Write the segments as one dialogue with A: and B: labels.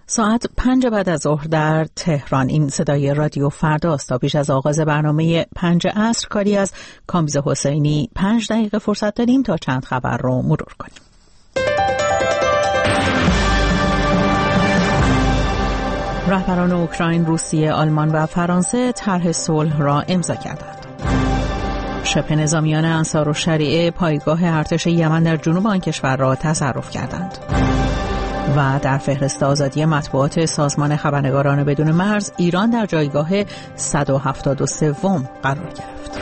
A: ساعت 5 بعد از ظهر در تهران. این صدای رادیو فرداست. تا پیش از آغاز برنامه 5 عصر کاری از کامبیز حسینی 5 دقیقه فرصت داریم تا چند خبر رو مرور کنیم. رهبران اوکراین، روسیه، آلمان و فرانسه طرح صلح را امضا کردند. شبه نظامیان انصارالشریعه پایگاه ارتش یمن در جنوب آن کشور را تصرف کردند. و در فهرست آزادی مطبوعات سازمان خبرنگاران بدون مرز، ایران در جایگاه 173 قرار گرفت.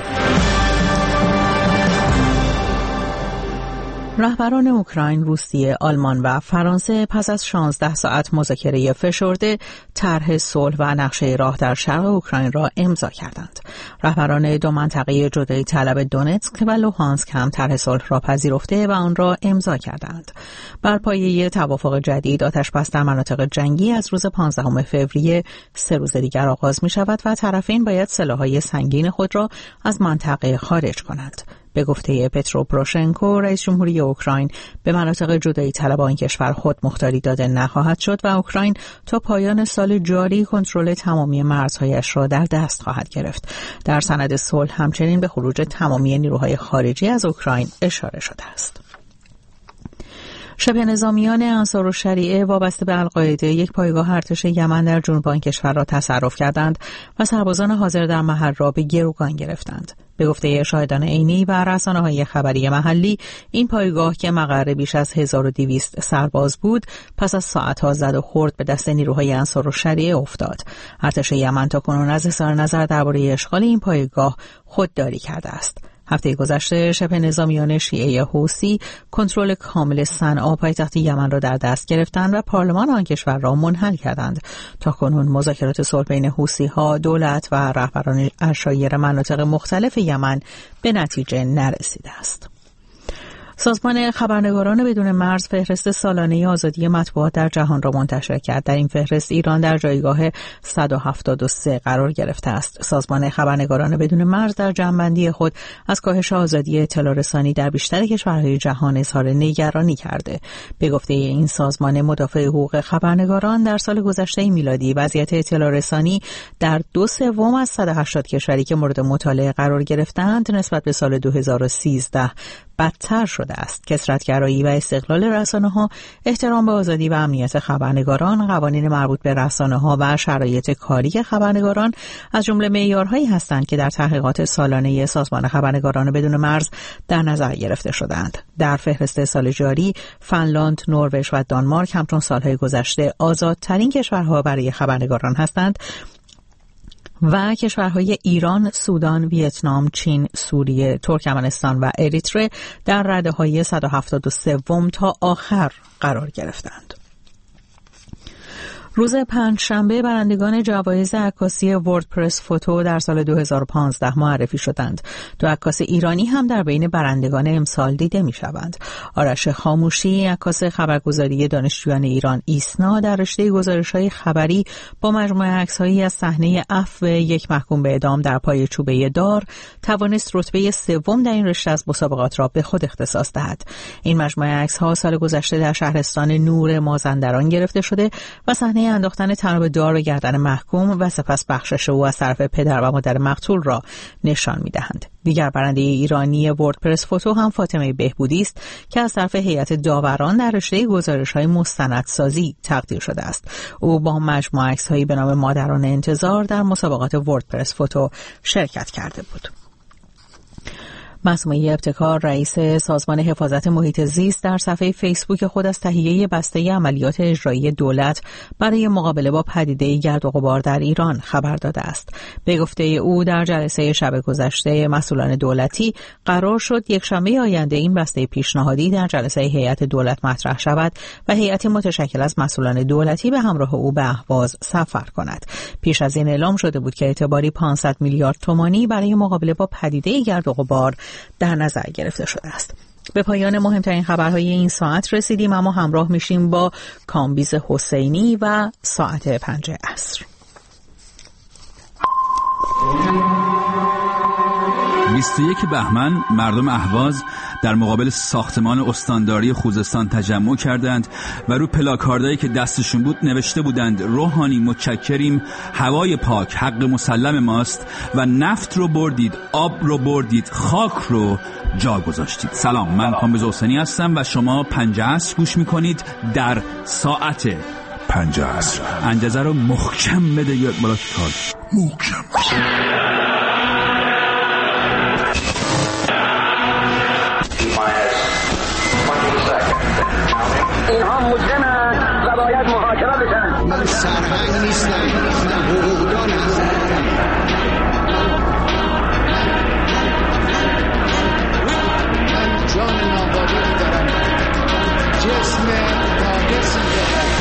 A: رهبران اوکراین، روسیه، آلمان و فرانسه پس از 16 ساعت مذاکره فشرده طرح صلح و نقشه راه در شرق اوکراین را امضا کردند. رهبران دو منطقه جدایی طلب دونتسک و لوهانسک هم طرح صلح را پذیرفته و آن را امضا کردند. بر پایه توافق جدید، آتش‌بس در مناطق جنگی از روز 15 فوریه 3 روز دیگر آغاز می شود و طرفین باید سلاح‌های سنگین خود را از منطقه خارج کنند. به گفته پترو پروشنکو، رئیس جمهوری اوکراین، به مناطق جدایی طلب آن کشور خود مختاری داده نخواهد شد و اوکراین تا پایان سال جاری کنترل تمامی مرزهایش را در دست خواهد گرفت. در سند صلح همچنین به خروج تمامی نیروهای خارجی از اوکراین اشاره شده است. شبه نظامیان انصارالشریعه وابسته به القاعده یک پایگاه ارتش یمن در جنوب آن کشور را تصرف کردند و سربازان حاضر در محل را به گروگان گرفتند. به گفته شاهدان عینی و رسانه‌های خبری محلی، این پایگاه که مقر بیش از 1200 سرباز بود، پس از ساعت‌ها زد و خورد به دست نیروهای انصارالشریعه افتاد. ارتش یمن تاکنون از اظهار نظر درباره اشغال این پایگاه خودداری کرده است. هفته گذشته شبه نظامیان شیعه حوثی کنترل کامل صنعا پایتخت یمن را در دست گرفتند و پارلمان آن کشور را منحل کردند. تاکنون مذاکرات صلح بین حوثی‌ها، دولت و رهبران عشایر مناطق مختلف یمن به نتیجه نرسیده است. سازمان خبرنگاران بدون مرز فهرست سالانه آزادی مطبوعات در جهان را منتشر کرد. در این فهرست ایران در جایگاه 173 قرار گرفته است. سازمان خبرنگاران بدون مرز در جمع‌بندی خود از کاهش آزادی اطلاع رسانی در بیشتر کشورهای جهان اظهار نگرانی کرده. به گفته این سازمان مدافع حقوق خبرنگاران، در سال گذشته میلادی وضعیت اطلاع رسانی در 2/3 از 180 کشوری که مورد مطالعه قرار گرفتند نسبت به سال 2013 بدتر شده است. کثرت‌گرایی و استقلال رسانه‌ها، احترام به آزادی و امنیت خبرنگاران، قوانین مربوط به رسانه‌ها و شرایط کاری خبرنگاران از جمله معیارهایی هستند که در تحقیقات سالانه سازمان خبرنگاران بدون مرز در نظر گرفته شدند. در فهرست سال جاری، فنلاند، نروژ و دانمارک همچون سالهای گذشته آزادترین کشورها برای خبرنگاران هستند و کشورهای ایران، سودان، ویتنام، چین، سوریه، ترکمنستان و اریتره در رده‌های 173 تا آخر قرار گرفتند. روز پنجشنبه برندگان جوایز عکاسی وردپرس فوتو در سال 2015 معرفی شدند. 2 عکاس ایرانی هم در بین برندگان امسال دیده می شوند. آرش خاموشی، عکاس خبرگزاری دانشجویان ایران ایسنا، در رشته گزارش‌های خبری با مجموعه عکس‌هایی از صحنه عفو یک محکوم به اعدام در پای چوبه دار، توانست رتبه 3 در این رشته از مسابقات را به خود اختصاص دهد. این مجموعه عکس‌ها سال گذشته در شهرستان نور مازندران گرفته شده و صحنه انداختن طناب دار به گردن محکوم و سپس بخشش او از طرف پدر و مادر مقتول را نشان می‌دهند. دیگر برنده ایرانی وردپرس فوتو هم فاطمه بهبودی است که از طرف هیئت داوران در رشته گزارش‌های مستندسازی تقدیر شده است. او با مجموعه عکس‌هایی به نام مادران انتظار در مسابقات وردپرس فوتو شرکت کرده بود. مسموعه ابتکار، رئیس سازمان حفاظت محیط زیست، در صفحه فیسبوک خود از تهیه بسته عملیات اجرایی دولت برای مقابله با پدیده گرد و غبار در ایران خبر داده است. به گفته او در جلسه شب گذشته مسئولان دولتی قرار شد یکشنبه آینده این بسته پیشنهادی در جلسه هیئت دولت مطرح شود و هیئتی متشکل از مسئولان دولتی به همراه او به اهواز سفر کند. پیش از این اعلام شده بود که اعتباری 500 میلیارد تومانی برای مقابله با پدیده گرد و غبار در نظر گرفته شده است. به پایان مهمترین خبرهای این ساعت رسیدیم، اما همراه میشیم با کامبیز حسینی و ساعت 5 عصر.
B: 21 بهمن مردم اهواز در مقابل ساختمان استانداری خوزستان تجمع کردند و رو پلاکاردایی که دستشون بود نوشته بودند: روحانی متشکریم، هوای پاک حق مسلم ماست و نفت رو بردید، آب رو بردید، خاک رو جا گذاشتید. سلام، من کامبیز حسینی هستم و شما 5 عصر گوش میکنید. در ساعت
C: 5 عصر
B: اندازه رو محکم بده یا بالا کار
C: محکم.
D: اینها مجرمند و باید محاکمه بشن.
E: من سرهنگ نیستم، من حقوقدان هستم. من جان نابودی دارم، جسم ناقصی دارم.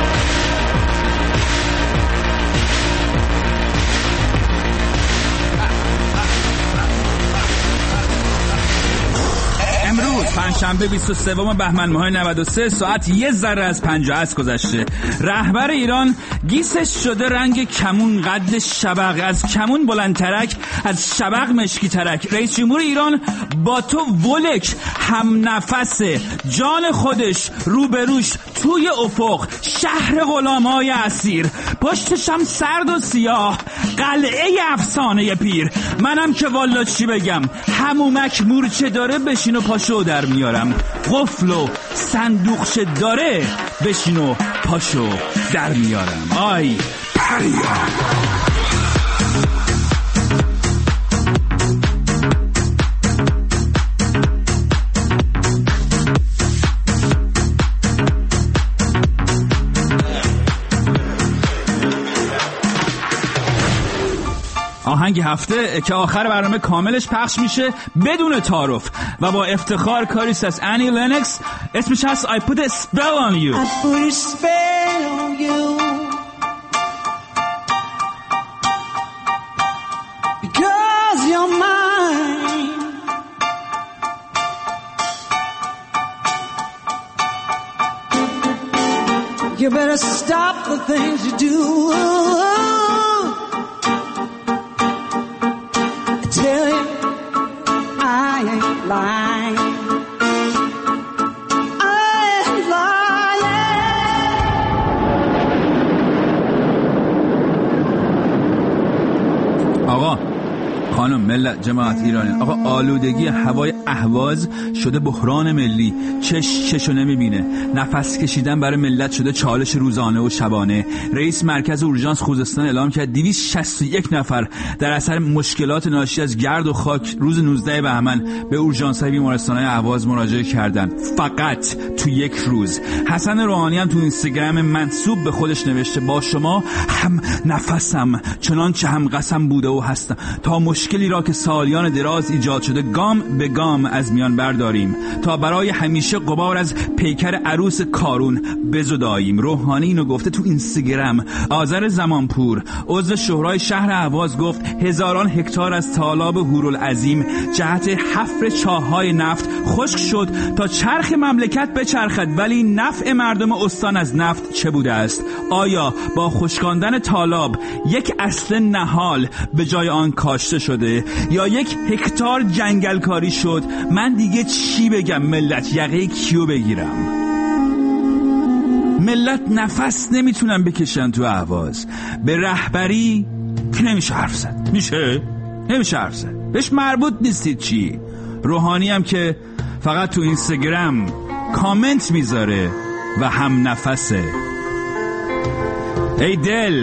B: امروز پنجشنبه 23 بهمن ماه 93 ساعت 1 ذره از 5 عصر گذشته. رهبر ایران گیسش شده رنگ کمون، قد شبق، از کمون بلندترک، از شبق مشکی ترک. رئیس جمهور ایران با تو ولک هم نفسه، جان خودش روبروش توی افق، شهر غلامای اسیر، پشتش هم سرد و سیاه، قلعه افسانه پیر. منم که والا چی بگم، همومک مورچه داره بشین و پاشو در میارم، قفل و صندوقش داره بشین و پاشو در میارم. آی پریا. آهنگ هفته که آخر برنامه کاملش پخش میشه بدون تعارف و با افتخار کاریست از انی لنکس. اسمش هست I put a spell on you.
F: I put a spell on you because you're mine. You better stop the things you do. Tell you I ain't lying. I ain't lying.
B: آقا، خانم، ملت، جماعت ایرانی، آقا آلودگی هوای اهواز شده بحران ملی. چشو نمیبینه. نفس کشیدن برای ملت شده چالش روزانه و شبانه. رئیس مرکز اورژانس خوزستان اعلام کرد 261 نفر در اثر مشکلات ناشی از گرد و خاک روز 19 بهمن به اورژانس‌های بیمارستان‌های اهواز مراجعه کردند. فقط تو یک روز. حسن روحانی هم تو اینستاگرام منسوب به خودش نوشته: با شما هم نفسم چنانچه هم قسم بوده و هستم تا مشکلی را که سالیان دراز ایجاد شده گام به گام از میان برداریم، تا برای همیشه غبار از پیکر عروس کارون بزداییم. روحانی اینو گفته تو اینستاگرام. آذر زمانپور عضو شورای شهر اهواز گفت هزاران هکتار از تالاب هورالعظیم جهت حفر چاه‌های نفت خشک شد تا چرخ مملکت بچرخد، ولی نفع مردم استان از نفت چه بوده است؟ آیا با خشکاندن تالاب یک اصل نهال به جای آن کاشته شده یا یک هکتار جنگل کاری شد؟ من دیگه چی بگم ملت؟ یقه کیو بگیرم؟ ملت نفس نمیتونن بکشن تو اهواز. به رهبری که نمیشه حرف زد. نمیشه حرف زد. بهش مربوط نیستید چی؟ روحانی هم که فقط تو اینستاگرام کامنت میذاره و هم نفسه. ای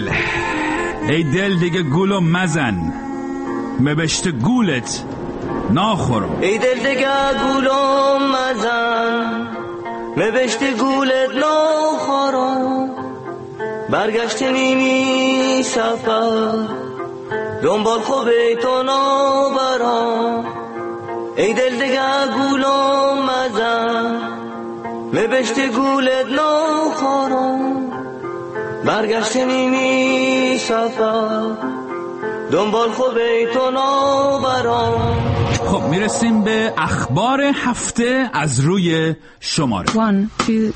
B: دل دیگه گولو مزن، مبشت گولت ناخورم.
G: ای دل دیگه گولو مزن، مبشت گولت ناخورم. برگشت نیمی سفر، دنبال خوبه تو نابرام. ای دل دیگه گولو مزن، مبشت گولت ناخورم. برگشت نیمی سفر، دنبال خود بیتون آورام.
B: خب میرسیم به اخبار هفته از روی شماره
A: 1، 2،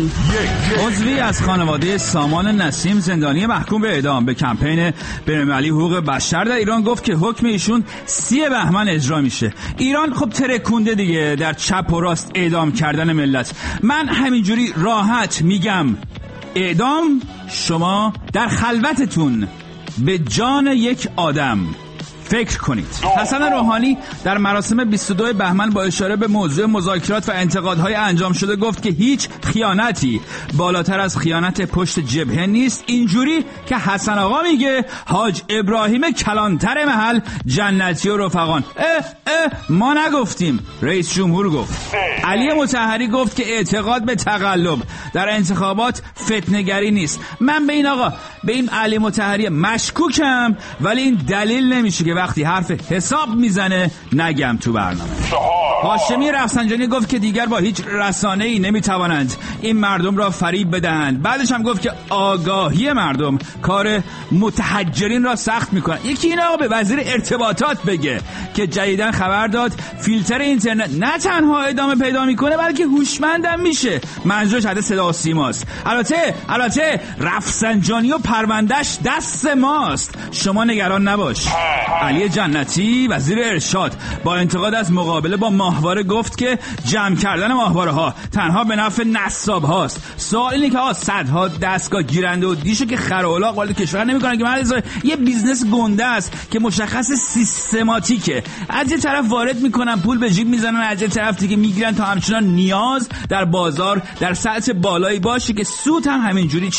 A: 3.
B: عضوی از خانواده سامان نسیم زندانی محکوم به اعدام به کمپین بین‌المللی حقوق بشر در ایران گفت که حکم ایشون 30 بهمن اجرا میشه. ایران خب ترکونده دیگه در چپ و راست اعدام کردن ملت. من همینجوری راحت میگم اعدام، شما در خلوتتون به جان یک آدم فکر کنید. حسن روحانی در مراسم 22 بهمن با اشاره به موضوع مذاکرات و انتقادهای انجام شده گفت که هیچ خیانتی بالاتر از خیانت پشت جبهه نیست. اینجوری که حسن آقا میگه حاج ابراهیم کلانتر محل جنتی و رفقان. ما نگفتیم، رئیس جمهور گفت. علی مطهری گفت که اعتقاد به تقلب در انتخابات فتنه‌گری نیست. من به این آقا، به این علی مطهری مشکوکم، ولی این دلیل نمیشه که وقتی حرف حساب میزنه نگم تو برنامه. هاشمی رفسنجانی گفت که دیگر با هیچ رسانه‌ای نمیتوانند این مردم را فریب بدهند. بعدش هم گفت که آگاهی مردم کار متحجرین را سخت میکنه. یکی این آقا به وزیر ارتباطات بگه که جدیداً خبر داد فیلتر اینترنت نه تنها ادامه پیدا میکنه بلکه هوشمندم میشه. منظورش حد صدا و سیماست. البته رفسنجانی و پروندهش دست ماست، شما نگران نباش. علی جنتی وزیر ارشاد با انتقاد از مقابله با ماهواره گفت که جمع کردن ماهواره ها تنها به نفع نصاب هاست. سوال اینه که صدها دستگاه گیرنده و دیشو که خر و الاغ وارد کشور نمیکنن که مردم یه بیزنس گنده است که مشخص سیستماتیکه. از یه طرف وارد میکنن پول به جیب میزنن، از یه طرف دیگه میگیرن تا همچنان نیاز در بازار در سطح بالایی باشه که سود هم همینجوری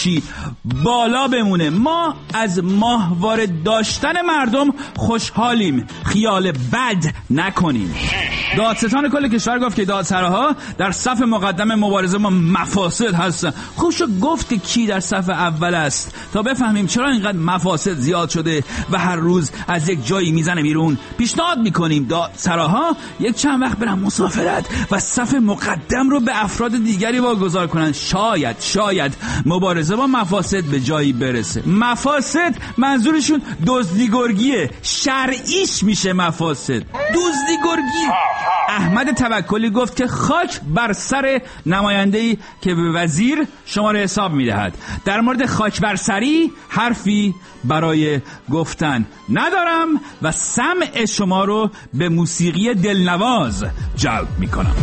B: بالا بمونه. ما از ماهواره داشتن مردم خوشحالیم، خیال بد نکنیم. دادستان کل کشور گفت که دادسراها در صف مقدم مبارزه با مفاسد هستن. خوشو گفت که کی در صف اول است تا بفهمیم چرا اینقدر مفاسد زیاد شده و هر روز از یک جایی میزنه بیرون. پیشنهاد میکنیم دادسراها یک چند وقت برن مسافرت و صف مقدم رو به افراد دیگری واگذار کنن. شاید مبارزه با مفاسد به جایی برسه. مفاسد منظورشون دزدیگرگیه، شرعیش میشه مفاسد، دزدیگرگی. احمد توکلی گفت که خاک بر سر نماینده‌ای که به وزیر شماره حساب میدهد. در مورد خاک بر سری حرفی برای گفتن ندارم و سمع شما رو به موسیقی دلنواز جلب میکنم.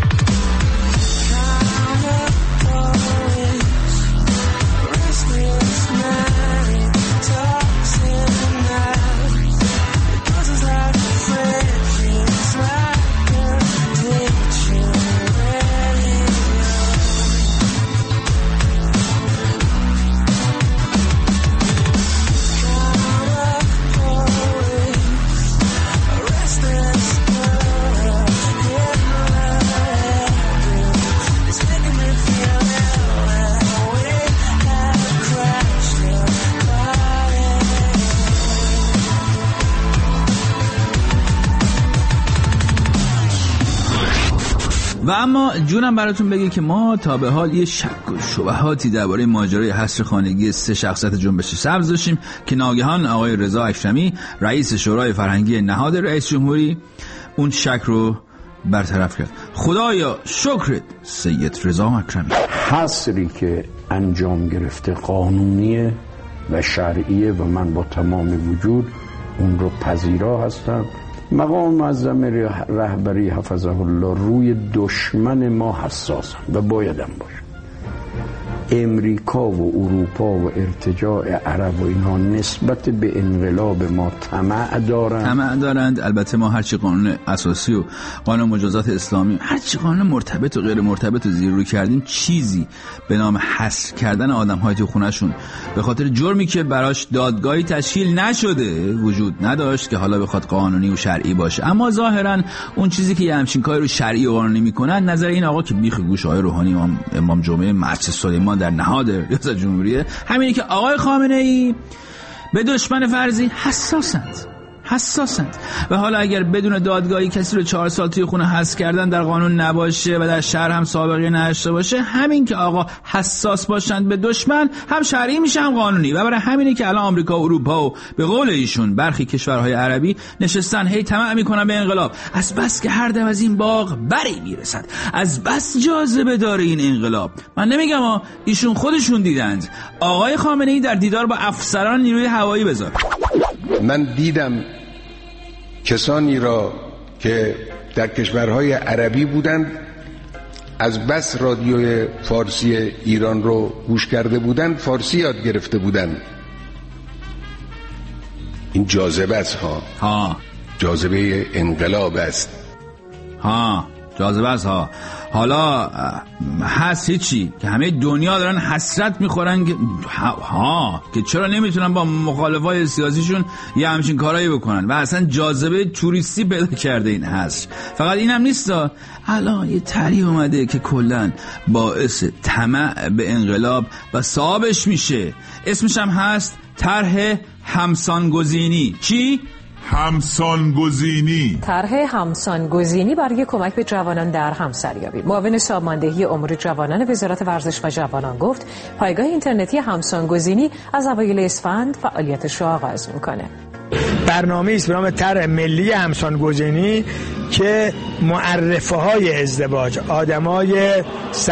B: و اما جونم براتون بگه که ما تا به حال یه شک و شبهاتی درباره ماجرای حصر خانگی 3 شخصیت جنبش سبز داشتیم که ناگهان آقای رضا اکرمی رئیس شورای فرهنگی نهاد رئیس جمهوری اون شک رو برطرف کرد. خدایا شکرت سید رضا اکرمی.
H: حصری که انجام گرفته قانونیه و شرعیه و من با تمام وجود اون رو پذیرا هستم. مقام معظم رهبری حفظه الله روی دشمن ما حساسم و بایدم باشه. امریکا و اروپا و ارتجاع عرب و اینها نسبت به انقلاب ما طمع دارند. البته ما هرچی قانون اساسی و قانون مجازات اسلامی، هرچی قانون مرتبط و غیر مرتبط رو زیر رو کردیم، چیزی به نام حصر کردن آدم‌های تو خونه‌شون به خاطر جرمی که براش دادگاهی تشکیل نشده وجود نداشت که حالا بخواد قانونی و شرعی باشه. اما ظاهراً اون چیزی که یه همچین کاری رو شرعی و قانونی میکنن نظر این آقا که بیخ گوش آقای روحانی امام جمعه مسجد سلیمان در نهاد ریاست جمهوریه، همینی که آقای خامنه‌ای به دشمن فرضی حساسند.
B: حساسند و حالا اگر بدون دادگاهی کسی رو 4 سال توی خونه حبس کردن در قانون نباشه و در شهر هم سابقه نداشته باشه، همین که آقا حساس باشند به دشمن، هم شرعی میشه هم قانونی. و برای همینه که الان آمریکا و اروپا و به قول ایشون برخی کشورهای عربی نشستن هی طمع میکنن به انقلاب، از بس که هر دم از این باغ بری میرسد، از بس جاذبه داره این انقلاب. من نمیگم ایشون خودشون دیدند. آقای خامنه‌ای در دیدار با افسران نیروی هوایی بذار.
E: من دیدم کسانی را که در کشورهای عربی بودند، از بس رادیوی فارسی ایران رو گوش کرده بودند، فارسی یاد گرفته بودند. این جاذبه است ها. جاذبه انقلاب است.
B: جاذبه است ها. حالا هست هیچی که همه دنیا دارن حسرت میخورن که چرا نمیتونن با مخالفای سیاسیشون یه همچین کارایی بکنن و اصلا جاذبه توریستی پیدا کرده این حسر. فقط اینم نیست، الان یه طرح اومده که کلن باعث طمع به انقلاب و صاحبش میشه. اسمش هم هست طرح همسانگزینی. چی؟
C: همسانگزینی.
I: طرح همسانگزینی برای کمک به جوانان در همسریابی. معاون ساماندهی امور جوانان وزارت ورزش و جوانان گفت پایگاه اینترنتی همسانگزینی از اوایل اسفند فعالیتش را آغاز میکنه.
J: برنامه‌ای است به نام طرح ملی همسانگزینی که معرفه های ازدواج، آدمای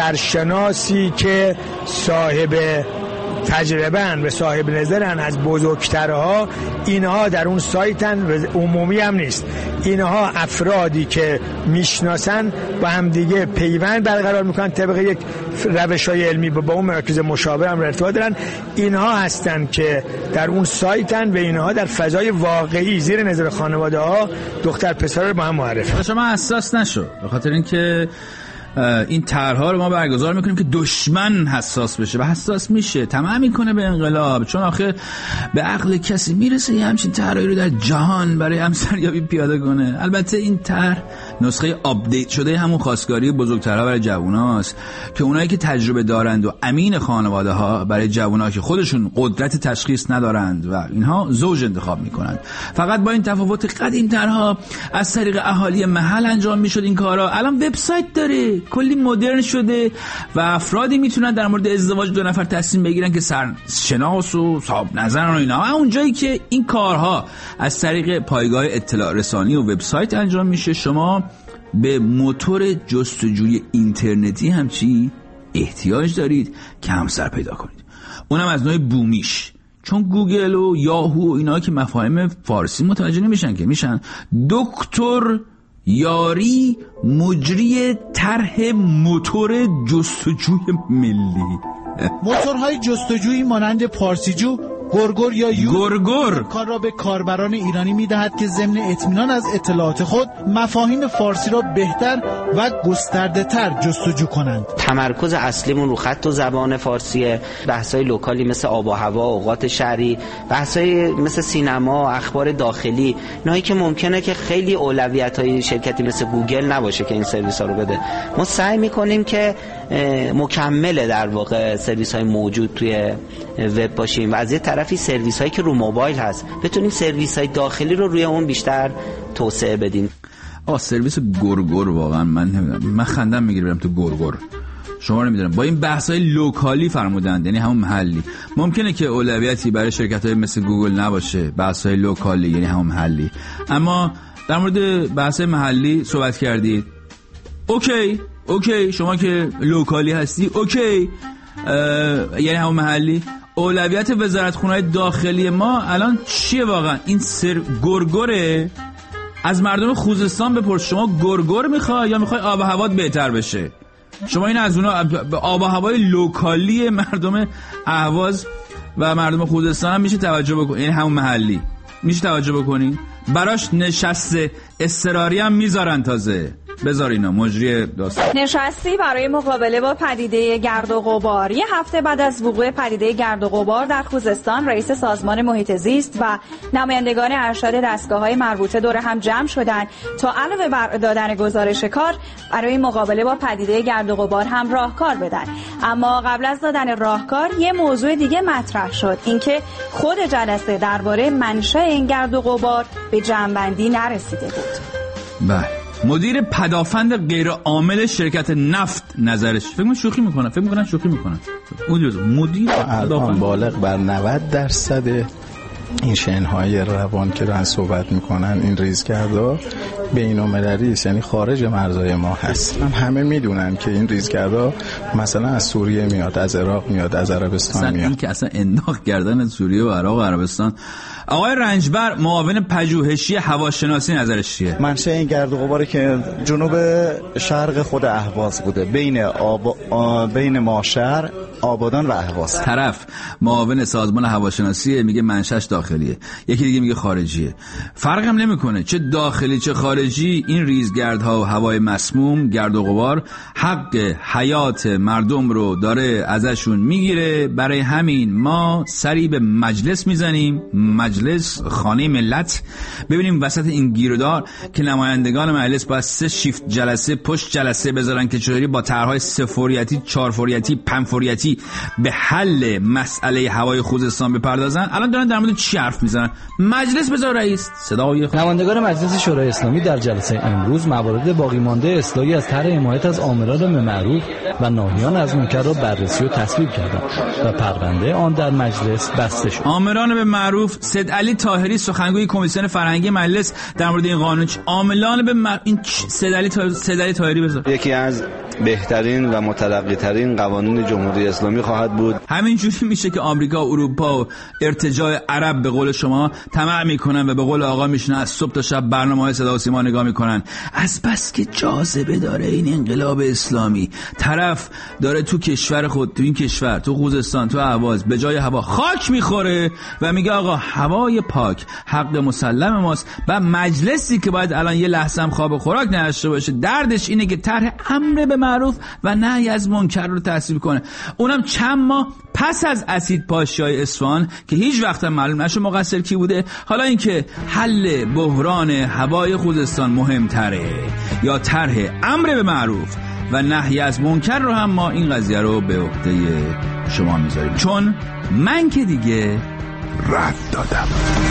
J: سرشناسی که صاحب تجربه‌اند و صاحب نظرن از بزرگترها، اینها در اون سایتن و عمومی هم نیست. اینها افرادی که میشناسن با هم دیگه پیوند برقرار میکنن طبق یک روش‌های علمی با اون مراکز مشابه هم ارتباط دارن. اینها هستن که در اون سایتن و اینها در فضای واقعی زیر نظر خانواده ها دختر پسر رو با هم معرفی.
B: شما حساس نشو، به خاطر اینکه این طرح‌ها رو ما برگزار میکنیم که دشمن حساس بشه و حساس میشه، طمع میکنه به انقلاب، چون آخه به عقل کسی میرسه یه همچین طرحی رو در جهان برای همسریابی پیاده کنه. البته این طرح نسخه آپدیت شده همون خواستگاری بزرگترها برای جووناست که اونایی که تجربه دارند و امین خانواده ها برای جوونا که خودشون قدرت تشخیص ندارند و اینها زوج انتخاب میکنند. فقط با این تفاوت قدیم طرح‌ها از طریق اهالی محل انجام میشد این کارا. الان وبسایت داره، کلی مدرن شده و افرادی میتونن در مورد ازدواج 2 نفر تصمیم بگیرن که سرشناس و صاحب نظرن و اینا. اون جایی که این کارها از طریق پایگاه اطلاع رسانی و وبسایت انجام میشه، شما به موتور جستجوی اینترنتی همچی احتیاج دارید که همسر پیدا کنید، اونم از نوع بومیش، چون گوگل و یاهو و اینا که مفاهیم فارسی متوجه نمیشن که میشن دکتر یاری مجری طرح موتور جستجوی ملی.
K: موتورهای جستجویی مانند پارسیجو، گرگر یا
B: گرگر
K: کار را به کاربران ایرانی می‌دهد که ضمن اطمینان از اطلاعات خود مفاهیم فارسی را بهتر و گسترده‌تر جستجو کنند.
L: تمرکز اصلیمون رو خط و زبان فارسیه، بحث‌های لوکالی مثل آب و هوا، اوقات شهری، بحث‌های مثل سینما، اخبار داخلی، نایی که ممکنه که خیلی اولویت‌های شرکتی مثل گوگل نباشه که این سرویس‌ها رو بده. ما سعی می‌کنیم که مکمل در واقع سرویس‌های موجود توی وب باشیم و از یه طرفی سرویس‌هایی که رو موبایل هست بتونیم سرویس‌های داخلی رو روی اون بیشتر توسعه بدیم.
B: سرویس گرگر واقعا من نمیدونم، من خندم میگیره برم تو گرگر. شما نمیدونم با این بحث‌های لوکالی فرمودند، یعنی همون محلی. ممکنه که اولویتی برای شرکت‌های مثل گوگل نباشه بحث‌های لوکالی، یعنی همون محلی، اما در مورد بحث‌های محلی صحبت کردید. اوکی شما که لوکالی هستی، اوکی، یعنی همون محلی. اولویت وزارتخونه‌های داخلی ما الان چیه واقعا؟ این گرگره؟ از مردم خوزستان بپرس شما گرگر میخوای یا میخوای آب و هوات بهتر بشه؟ شما این از اونا آب و هوای لوکالی مردم اهواز و مردم خوزستان هم میشه توجه بکنی، یعنی همون محلی میشه توجه بکنی، براش نشسته اضطراری هم میذارن تازه. بذار اینا مجری داستان.
M: نشستی برای مقابله با پدیده گرد و غبار. یه هفته بعد از وقوع پدیده گرد و غبار در خوزستان، رئیس سازمان محیط زیست و نمایندگان ارشد دستگاه‌های مربوطه دور هم جمع شدند تا علاوه بر دادن گزارش کار برای مقابله با پدیده گرد و غبار هم راهکار بدن. اما قبل از دادن راهکار یه موضوع دیگه مطرح شد، اینکه خود جلسه درباره منشأ این گرد و غبار به جمع‌بندی نرسیده بود.
B: بله. مدیر پدافند غیر عامل شرکت نفت نظرش فکر میکنن شوخی میکنن. مدیر
N: الان بالغ بر 90% این شنهای روان که دارن صحبت میکنن، این ریزگردها بین‌المللی است، یعنی خارج مرزهای ما هست. همه میدونن که این ریزگردها مثلا از سوریه میاد، از عراق میاد، از عربستان میاد.
B: این که اصلا انداخت کردن از سوریه و عراق و عربستان. آقای رنجبر، معاون پژوهشی هواشناسی، نظرش چیه؟
O: منشأ این گرد و غباری که جنوب شرق خود اهواز بوده، بین ماشر، آبادان و اهواز.
B: طرف معاون سازمان هواشناسی میگه منشأش داخلیه، یکی دیگه میگه خارجیه. فرق هم نمیکنه چه داخلی چه خارجی، این ریزگردها و هوای مسموم، گرد و غبار حق حیات مردم رو داره ازشون میگیره. برای همین ما سری به مجلس میزنیم، مجلس خانه ملت، ببینیم وسط این گیرودار که نمایندگان مجلس باید 3 شیفت جلسه پشت جلسه بذارن که چطوری با طرح‌های 3 فوریتی، 4 فوریتی، 5 فوریتی به حل مسئله هوای خوزستان بپردازن. الان دارن در مورد چی حرف میزنن؟ مجلس بذار رئیس. صدای
P: نمایندگان مجلس شورای اسلامی در جلسه امروز موارد باقی مانده اصلاحی از طرح حمایت از عاملان به معروف و ناهیان از منکر را بررسی و تصویب کردند و پرونده آن در مجلس بسته شد.
B: عاملان به معروف، سید علی طاهری سخنگوی کمیسیون فرهنگی مجلس در مورد این قانون، عاملان به این سید علی طاهری بذار.
Q: یکی از بهترین و مترقی ترین قوانین جمهوری اسلامی خواهد بود.
B: همینجوری میشه که آمریکا و اروپا و ارتجاع عرب به قول شما طمع میکنن و به قول آقا میشنن از صبح تا شب برنامه‌های صدا و سیما نگاه میکنن. از بس که جاذبه داره این انقلاب اسلامی، طرف داره تو کشور خود، تو این کشور، تو خوزستان، تو اهواز به جای هوا خاک میخوره و میگه آقا هوای پاک حق مسلم ماست. و مجلسی که باید الان یه لحظه هم خواب و خوراک نداشته باشه، دردش اینه که طرح امر به معروف و نهی از منکر رو تصویب کنه، اونم چند ماه پس از اسید پاشیای اصفهان که هیچ وقت معلوم نشه مقصر کی بوده. حالا اینکه حل بحران هوای خوزستان مهمتره یا طرح امر به معروف و نهی از منکر رو هم ما این قضیه رو به عهده شما میذاریم، چون من که دیگه
C: رد دادم.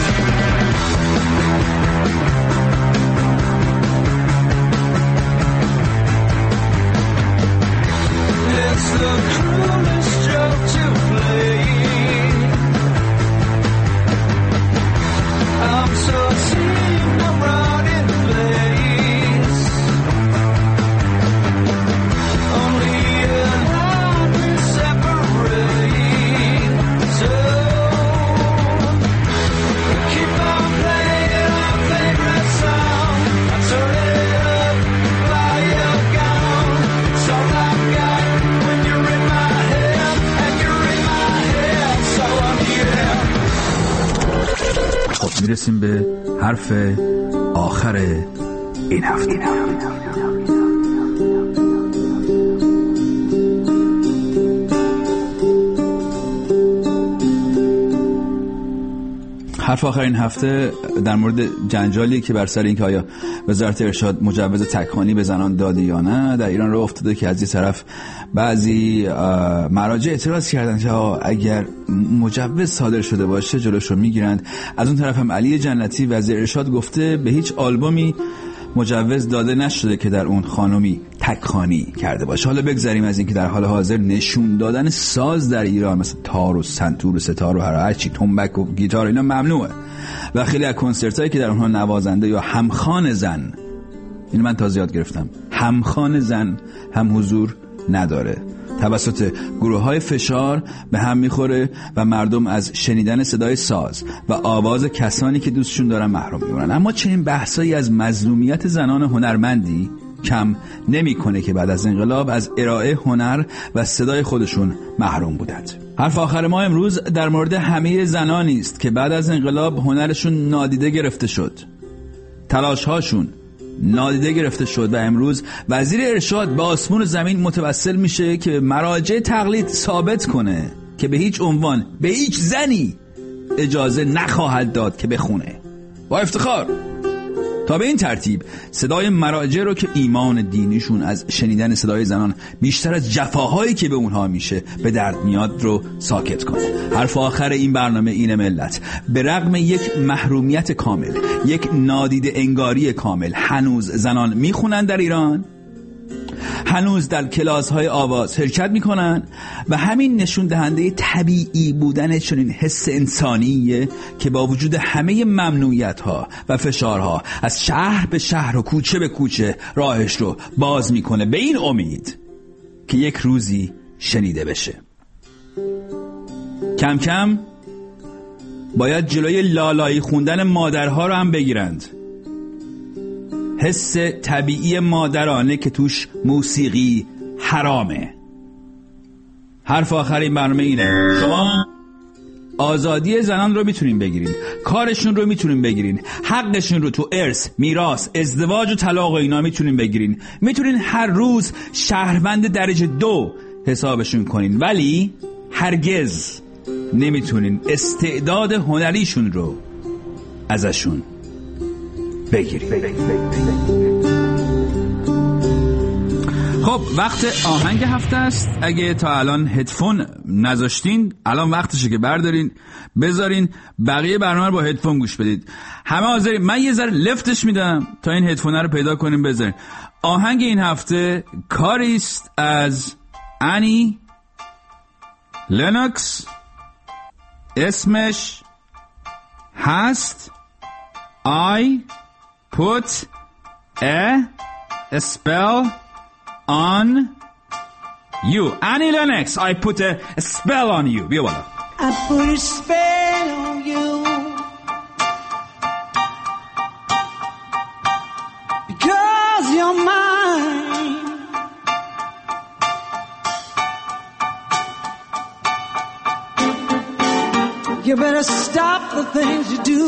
B: میرسیم به حرف آخر این هفته. حرف آخر این هفته در مورد جنجالی که بر سر اینکه آیا وزارت ارشاد مجوز تک‌خوانی به زنان داده یا نه در ایران راه افتاده که از این طرف بعضی مراجع اعتراض کردن که اگر مجوز صادر شده باشه جلوش رو میگیرند. از اون طرف هم علی جنتی وزیر ارشاد گفته به هیچ آلبومی مجوز داده نشده که در اون خانمی تک‌خوانی کرده باشه. حالا بگذاریم از این که در حال حاضر نشون دادن ساز در ایران مثل تار و سنتور و ستار و هر چی تنبک و گیتار اینا ممنوعه و خیلی از کنسرتایی که در اونها نوازنده یا همخوان زن، این من تازه یاد گرفتم، همخوان زن هم حضور نداره، توسط گروه‌های فشار به هم میخوره و مردم از شنیدن صدای ساز و آواز کسانی که دوستشون دارن محروم میمونن. اما چنین بحثایی از مظلومیت زنان هنرمندی کم نمیکنه که بعد از انقلاب از ارائه هنر و صدای خودشون محروم بودند. حرف آخر ما امروز در مورد همه زنانی است که بعد از انقلاب هنرشون نادیده گرفته شد، تلاش‌هاشون نادیده گرفته شد و امروز وزیر ارشاد به آسمون و زمین متوسل میشه که مراجع تقلید ثابت کنه که به هیچ عنوان به هیچ زنی اجازه نخواهد داد که بخونه. با افتخار. تا به این ترتیب صدای مراجع رو که ایمان دینیشون از شنیدن صدای زنان بیشتر از جفاهایی که به اونها میشه به درد میاد رو ساکت کنه. حرف آخر این برنامه اینه ملت، به رغم یک محرومیت کامل، یک نادیده انگاری کامل، هنوز زنان میخونن در ایران، هنوز در کلاس‌های آواز شرکت میکنن و همین نشون دهنده طبیعی بودن چنین حس انسانیه که با وجود همه ممنوعیت‌ها و فشارها از شهر به شهر و کوچه به کوچه راهش رو باز میکنه به این امید که یک روزی شنیده بشه. کم کم باید جلوی لالایی خوندن مادرها رو هم بگیرند. حس طبیعی مادرانه که توش موسیقی حرامه. حرف آخر این برنامه اینه، شما آزادی زنان رو میتونین بگیرین، کارشون رو میتونین بگیرین، حقشون رو تو ارث، میراث، ازدواج و طلاق و اینا میتونین بگیرین، میتونین هر روز شهروند درجه 2 حسابشون کنین، ولی هرگز نمیتونین استعداد هنریشون رو ازشون بگیرید. خب وقت آهنگ هفته است. اگه تا الان هدفون نذاشتین الان وقتشه که بردارین بذارین بقیه برنامه رو با هدفون گوش بدید. همه حاضرین؟ من یه ذره لفتش میدم تا این هدفون رو پیدا کنیم بذارین. آهنگ این هفته کاری است از انی لنوکس، اسمش هست I put a spell on you. Annie Lennox, I put a spell on you. بیا بالا.
F: I put a spell on you because you're mine. You better stop the things you do.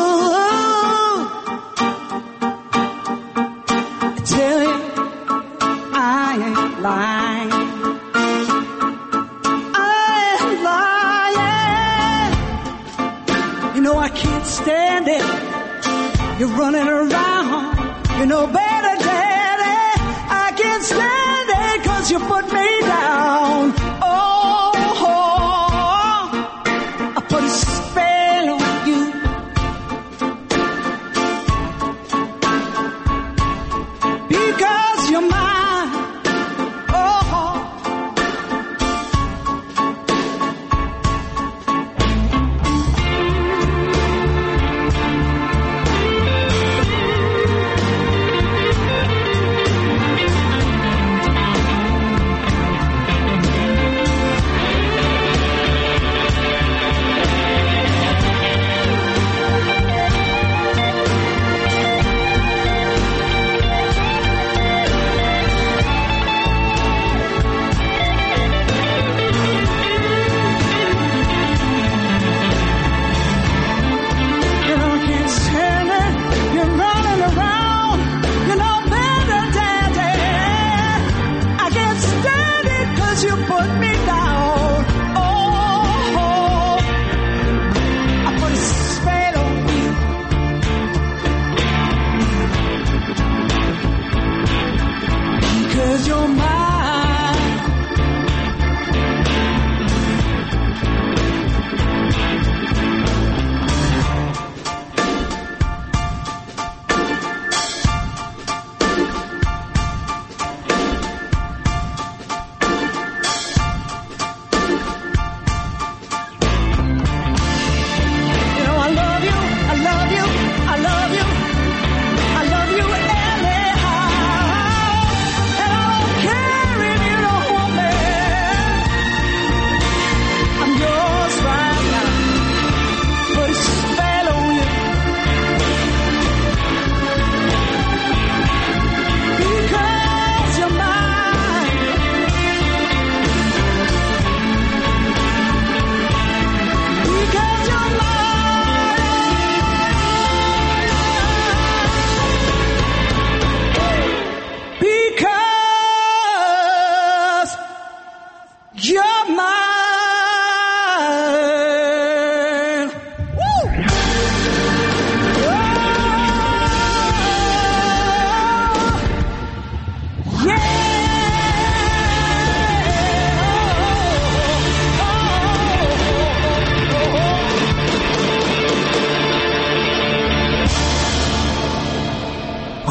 F: Stand it, you're running around, you know better, daddy. I can't stand it 'cause you put me down. Oh, I put a spell on you because you're mine. Oh,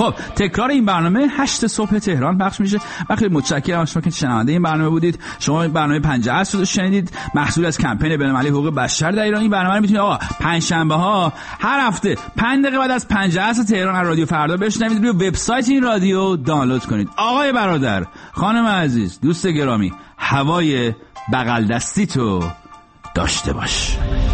B: خب تکرار این برنامه 8 صبح تهران پخش میشه. من خیلی متشکرم از شما که شنونده این برنامه بودید. شما برنامه 50 عصر رو شنیدید، محصول از کمپین بین‌المللی حقوق بشر در ایران. این برنامه رو میتونید پنجشنبه ها هر هفته 5 دقیقه بعد از 50 عصر تهران از رادیو فردا بشنوید. روی وبسایت این رادیو دانلود کنید. آقای برادر، خانم عزیز، دوست گرامی، هوای بغل دستی تو داشته باش.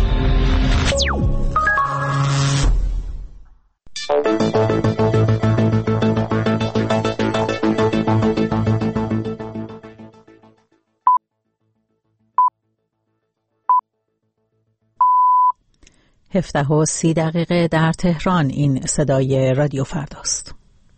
A: هفته و 30 دقیقه در تهران. این صدای رادیو فرداست.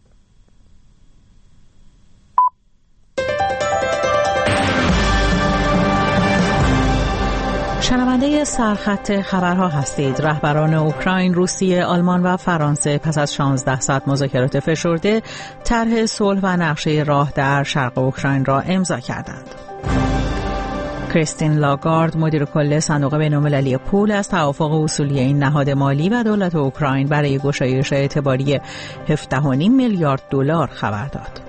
A: شنونده سرخط خبرها هستید. رهبران اوکراین، روسیه، آلمان و فرانسه پس از 16 ساعت مذاکرات فشرده طرح صلح و نقشه راه در شرق اوکراین را امضا کردند. کریستین لاگارد، مدیر کل صندوق بین‌المللی پول، از توافق اصولی این نهاد مالی و دولت اوکراین برای گشایش اعتباری 17.5 میلیارد دلار خبر داد.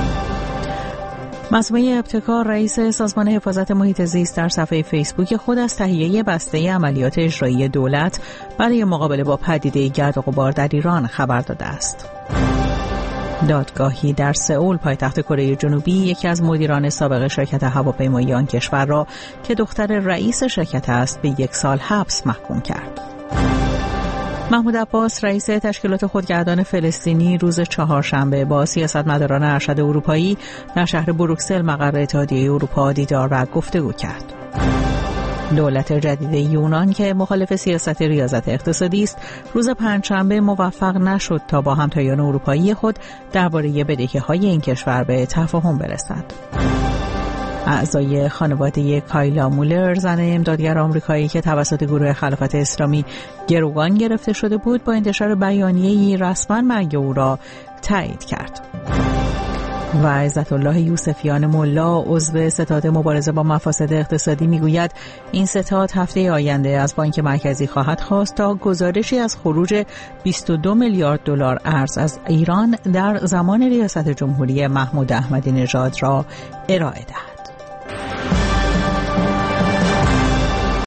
A: مجموعه ابتکار، رئیس سازمان حفاظت محیط زیست، در صفحه فیسبوک خود از تهیه بسته عملیات اجرایی دولت برای مقابله با پدیده گرد و غبار در ایران خبر داده است. دادگاهی در سئول، پایتخت کره جنوبی، یکی از مدیران سابق شرکت هواپیمایی آن کشور را که دختر رئیس شرکت است به 1 سال حبس محکوم کرد. محمود عباس، رئیس تشکیلات خودگردان فلسطینی، روز چهارشنبه با سیاستمداران ارشد اروپایی در شهر بروکسل مقر اتحادیه اروپا دیدار و گفتگو کرد. دولت جدید یونان که مخالف سیاست ریاضت اقتصادی است، روز پنجشنبه موفق نشد تا با همتایان اروپایی خود درباره بدهی‌های این کشور به تفاهم برسد. اعضای خانواده کایلا مولر، زن امدادگر آمریکایی که توسط گروه خلافت اسلامی گروگان گرفته شده بود، با انتشار بیانیه‌ای رسما مرگ او را تایید کرد. و عزت الله یوسفیان ملا، عضو ستاد مبارزه با مفاسد اقتصادی، میگوید این ستاد هفته آینده از بانک مرکزی خواهد خواست تا گزارشی از خروج 22 میلیارد دلار ارز از ایران در زمان ریاست جمهوری محمود احمدی نژاد را ارائه دهد.